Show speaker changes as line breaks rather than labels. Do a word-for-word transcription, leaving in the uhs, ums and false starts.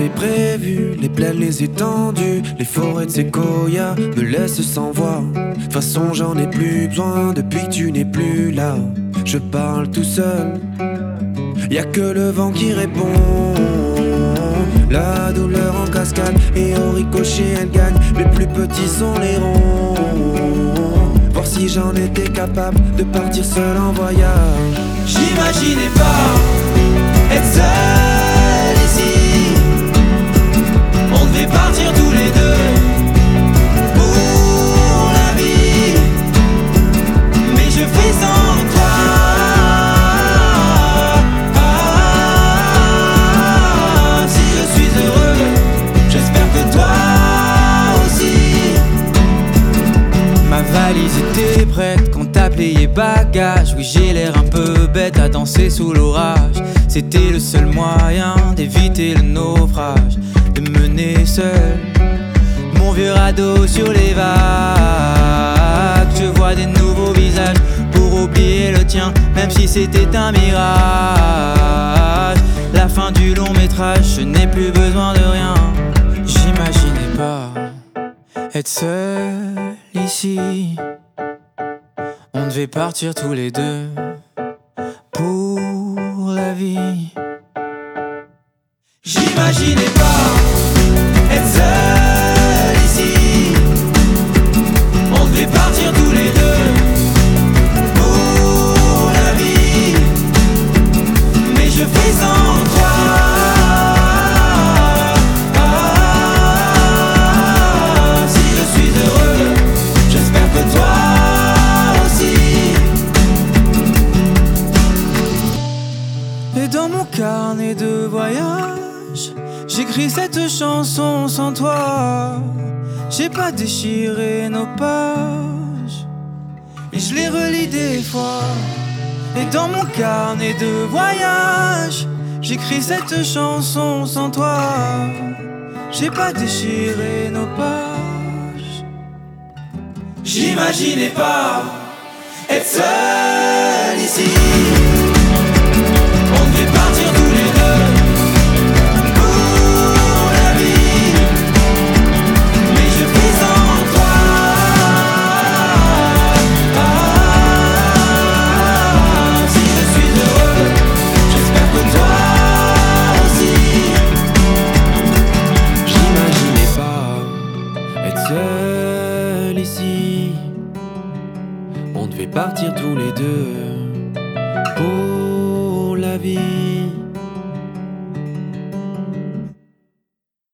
avait prévu, les plaines, les étendues, les forêts de séquoia me laissent sans voix. De toute façon j'en ai plus besoin depuis que tu n'es plus là. Je parle tout seul, y'a que le vent qui répond. La douleur en cascade et au ricochet elle gagne. Les plus petits sont les ronds. Voir si j'en étais capable de partir seul en voyage.
J'imaginais pas être seul ici. On devait partir tous les deux pour la vie, mais je fais sans toi. Ah, si je suis heureux, j'espère que toi aussi. Ma valise était prête quand t'as plié bagages. Oui, j'ai l'air un peu bête à danser sous l'orage. C'était le seul moyen d'éviter le naufrage, de mener seul mon vieux radeau sur les vagues. Je vois des nouveaux visages pour oublier le tien, même si c'était un mirage. La fin du long métrage, je n'ai plus besoin de rien. J'imaginais pas être seul ici. On devait partir tous les deux pour la vie. J'imaginais pas être seul ici. On devait partir tous les deux pour la vie, mais je fais sans toi. Ah, si je suis heureux, j'espère que toi aussi. Et dans mon carnet de voyage, j'écris cette chanson sans toi. J'ai pas déchiré nos pages, et je les relis des fois. Et dans mon carnet de voyage, j'écris cette chanson sans toi. J'ai pas déchiré nos pages. J'imaginais pas être seul ici. On devait partir tous les deux pour la vie, mais je fais sans toi. Ah, si je suis heureux, j'espère que toi aussi.
J'imaginais pas être seul ici. On devait partir tous les deux pour la vie.